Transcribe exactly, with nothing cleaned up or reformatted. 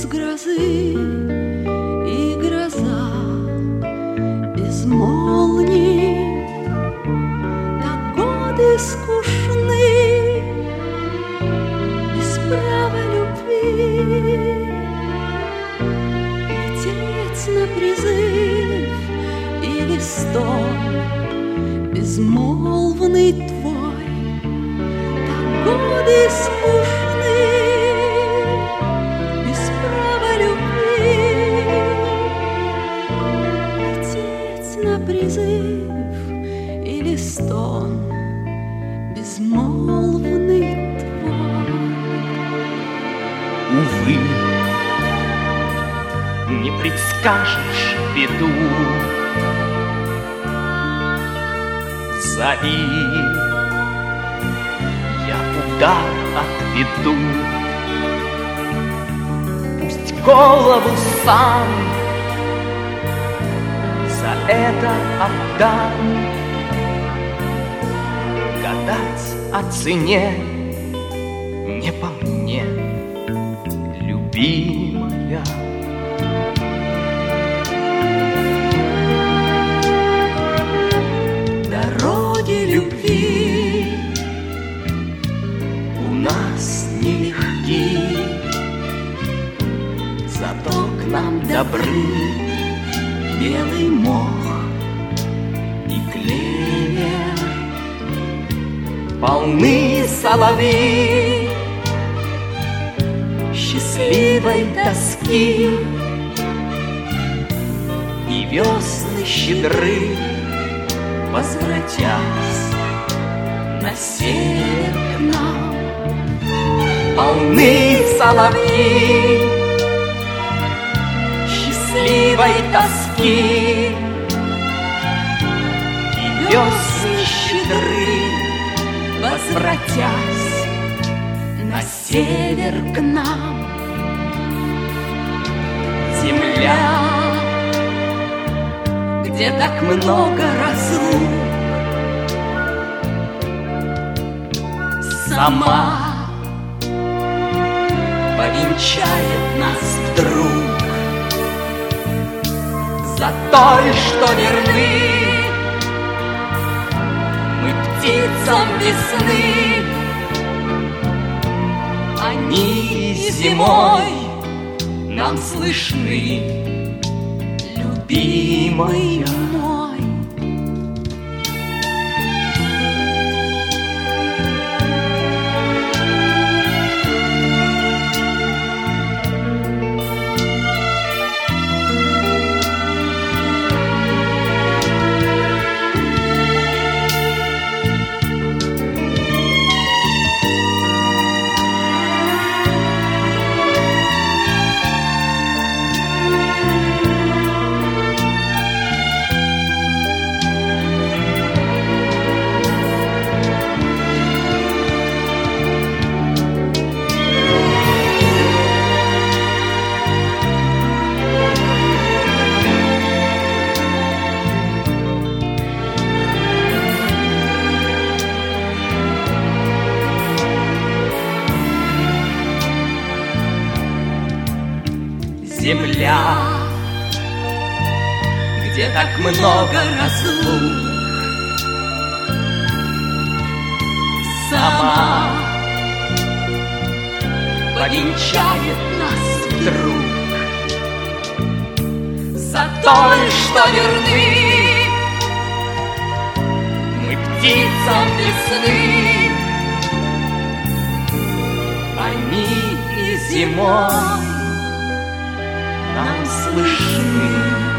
без грозы, и гроза без молний. Так годы скучны, без права любви. Лететь на призыв или стон безмолвный твой. Так годы скучны, без права любви. Лететь на призыв или стон безмолвный твой. Увы, не предскажешь беду. Зови, я удар отведу. Пусть голову сам за это отдам. Гадать о цене не по мне, любимая. Дороги любви У нас нелегки, зато к нам добры белый мох и клевер. полны соловьи счастливой тоски, и весны щедры, возвратясь на север к нам. полны соловьи Счастливой тоски, и весны щедры, возвратясь на север к нам. Земля, где так много разлук, сама повенчает нас вдруг. За той, что верны мы птицам весны, они зимой нам слышны, любимый мой. Земля, где так много разлук, сама повенчает нас вдруг. За той, что верны мы птицам весны, они и зимой нам слышны.